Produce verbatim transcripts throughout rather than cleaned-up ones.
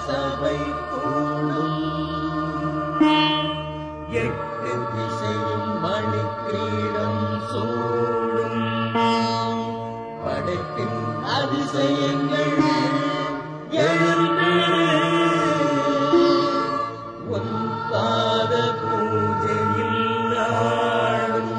சபை கூடும். எட்டு திசையும் மணி கிரீடம் சூடும். படைப்பின் அதிசயங்கள் எழுந்து உன் பாத பூஜையில் ஆடும்.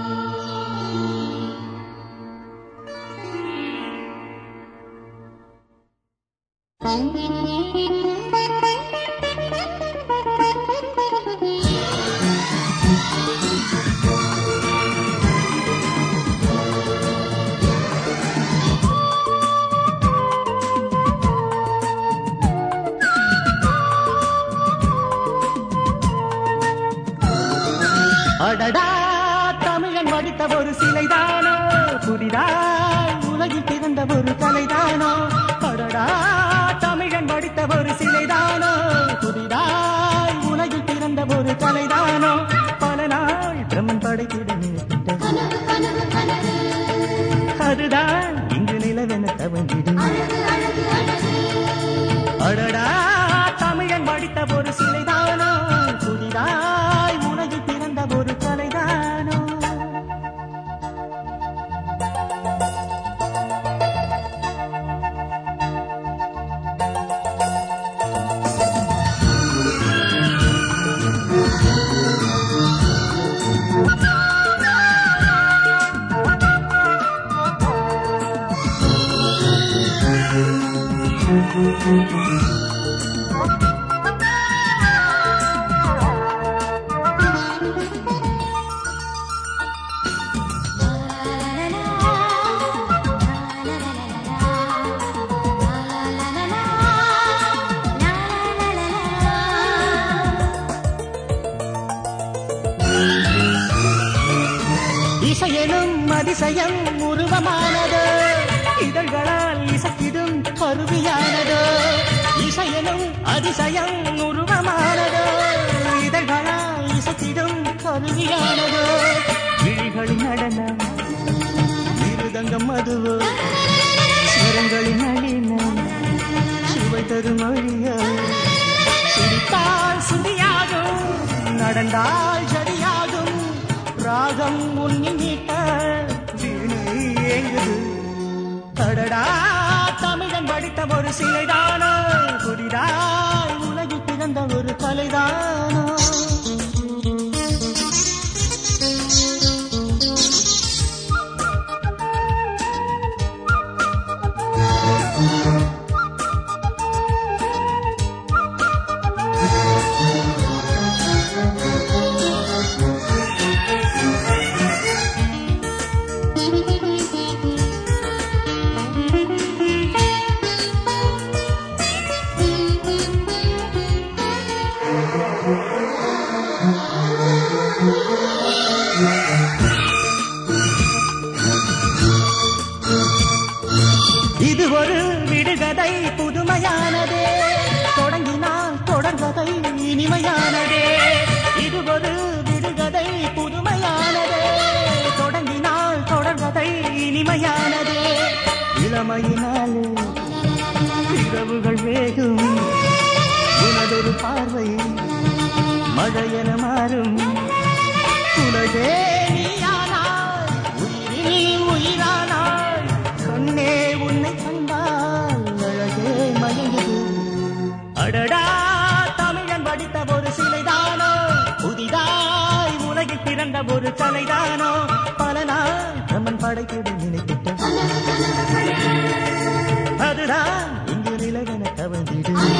அடடா தமிழன் வடித்த ஒரு சிலைதானோ, புதிதாய் உலகில் பிறந்த ஒரு கலைதானோ. அடடா தமிழன் வடித்த ஒரு சிலைதானோ, புதிதாய் உலகில் பிறந்த ஒரு கலைதானோ. பல நாள் பிரம்மன் படைத்திட நினைத்த அதுதான் இங்கு நிலவென தவங்கிடும். அடடா தமிழன் வடித்த ஒரு சிலைதானோ, புதிதாய் உலகில் பிறந்த ஒரு கலைதானோ. இசையெனும் அதிசயம் உருவமானதோ, இதழ்களால் இசைக்கிடும் கருவியானதோ. இசையெனும் அதிசயம் உருவமானதோ, இதழ்களால் இசைக்கிடும் கருவியானதோ. விழிகளின் நடனம் மிருதங்கம் மதுவோ, ஸ்வரங்களின் நளினம் சுவை தரும் மொழியோ. சிரித்தால் சுதியாகும், நடந்தால் ஜதியாகும். ராகம் உன்னின் நீட்ட வீணை ஏங்குது. அடடா தமிழன் வடித்த ஒரு சிலைதானோ, புதிதாய் உலகில் பிறந்த ஒரு கலைதானோ. இது ஒரு விடுகதை புதுமையானதே, தொடங்கினால் தொடர்கதை இனிமையானதே. இது ஒரு விடுகதை புதுமையானதே, தொடங்கினால் தொடர்கதை இனிமையானதே. இளமையினாலே இரவுகள் வேகும், உனதொரு பார்வை மழையென மாறும். உலகே நீயானாய், உயிரில் உயிரானாய். கண்ணே உன்னை கண்டால் அழகே மயங்குது. அடடா தமிழன் வடித்த ஒரு சிலைதானோ, புதிதாய் உலகில் பிறந்த ஒரு கலைதானோ. பல நாள் பிரம்மன் படைத்திட நினைத்திட்ட அதுதான் இங்கு நிலவென தவந்திடும்.